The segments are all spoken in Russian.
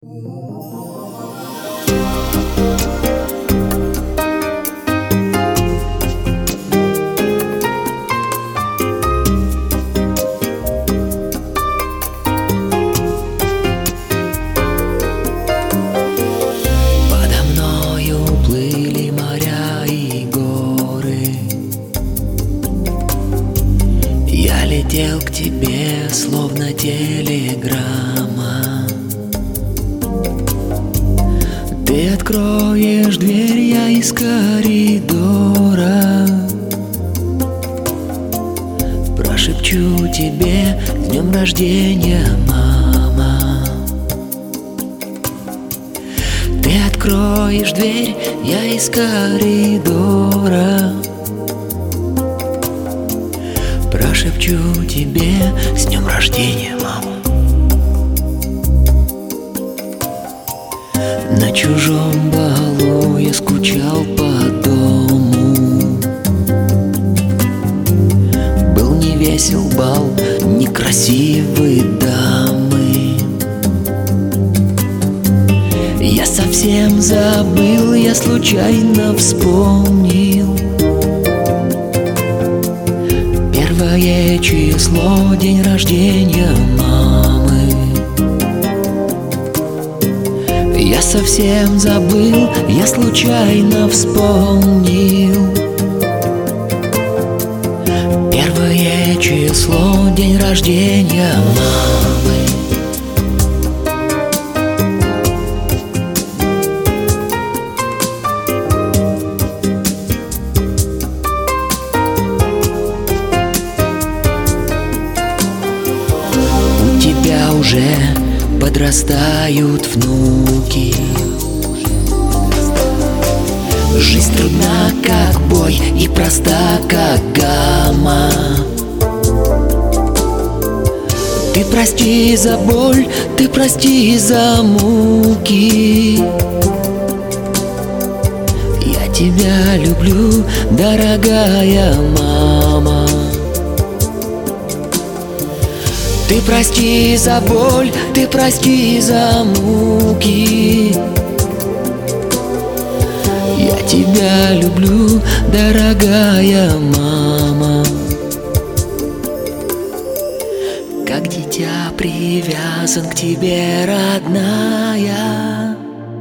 Подо мною плыли моря и горы. Я летел к тебе, словно телеграмма. Ты откроешь дверь, я из коридора прошепчу тебе: с днем рождения, мама. Ты откроешь дверь, я из коридора прошепчу тебе: с днем рождения, мама. На чужом балу я скучал по дому. Был не весел бал, некрасивые дамы. Я совсем забыл, я случайно вспомнил. Первое число, день рождения мамы. Я совсем забыл, я случайно вспомнил. Первое число, день рождения мамы. У тебя уже подрастают внуки. Жизнь трудна, как бой, и проста, как гамма. Ты прости за боль, ты прости за муки. Я тебя люблю, дорогая мама. Ты прости за боль, ты прости за муки. Я тебя люблю, дорогая мама. Как дитя привязан к тебе, родная.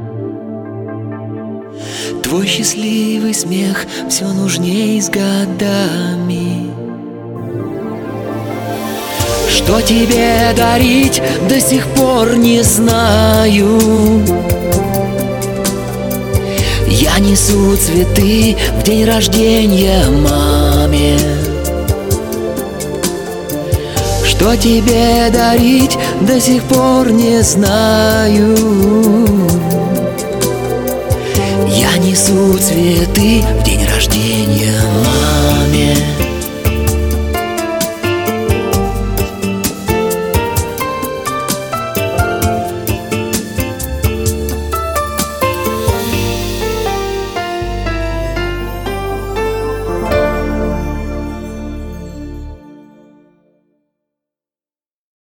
Твой счастливый смех все нужней с годами. Что тебе дарить, до сих пор не знаю. Я несу цветы в день рождения маме. Что тебе дарить, до сих пор не знаю. Я несу цветы в день рождения